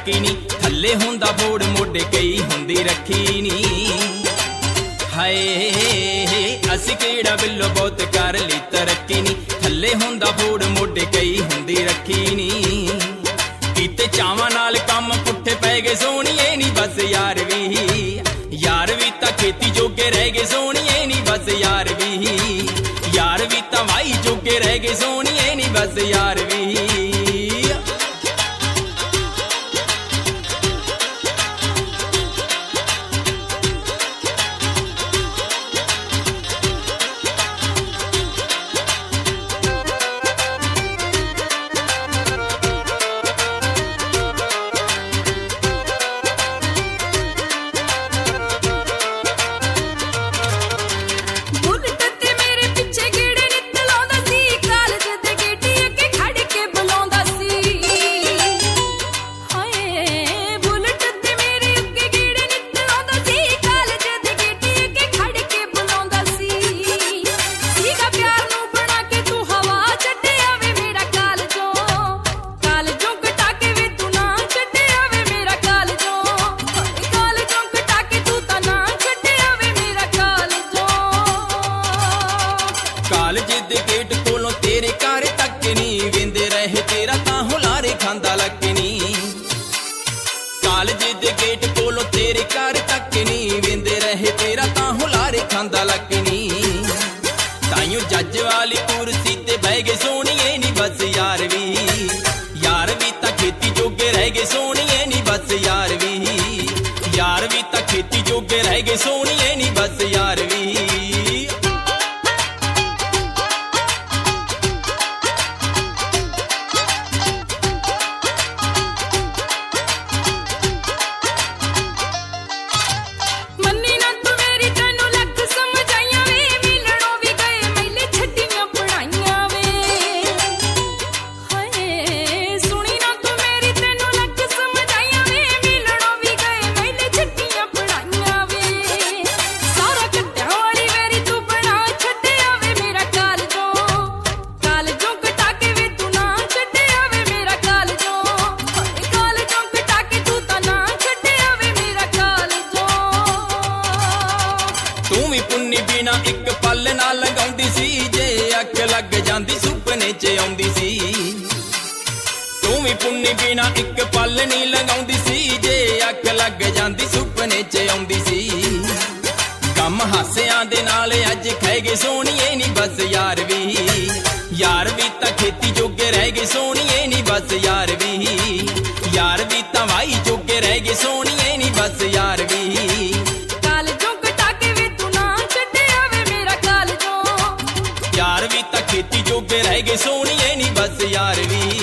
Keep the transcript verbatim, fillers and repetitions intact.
तरक्की नी, थल्ले हुंदा बोड़ मोडे कई हुंदी रखी नी। हाय असी केड़ा बिल्लो बहुत कर ली तरक्की नी, थल्ले हुंदा बोड़ मोडे कई हुंदी रखी नी। कीते चावां नाल कम पुट्ठे पै गए सोहणीए नी, बस यार भी यार भी तां खेती जोगे रह गए सोहणीए नी, बस यार भी यार भी तां वाई जोगे रह गए सोहणीए नी, बस यार भी। कालज दे गेट कोलों तेरे घर तक नी, वेंदे रहे तेरा तां हुलारे खांदा लग नी। कालज दे गेट कोलों तेरे घर तक नी, वेंदे रहे तेरा तां हुलारे खांदा लग नी। ताइयों जज वाली कुर्सी ते बह गए सोहणीए नी, बस यार भी यार भी तां खेती जोगे रह गए सोहणीए नी, बस यार भी यार भी तां खेती जोगे रह गए सोहणीए नी, बस यार भी। बिना एक पल ना लगाउंदी सी, जे अख लग जांदी सुपने च आउंदी सी। तू भी पुन्नी बिना एक पल नहीं लगाउंदी सी, जे अख लग जांदी सुपने च आउंदी सी। कम हासियां दे नाल अज खै गए सोहणीए नी, बस यार भी यार भी तां खेती जोगे रह गए सोहणीए नी, बस यार भी यार भी तां वाई जोगे रह गए सोहणीए नी, बस यार भी। यार भी तां खेती जोगे रह गए सोहणीए नी, बस यार भी।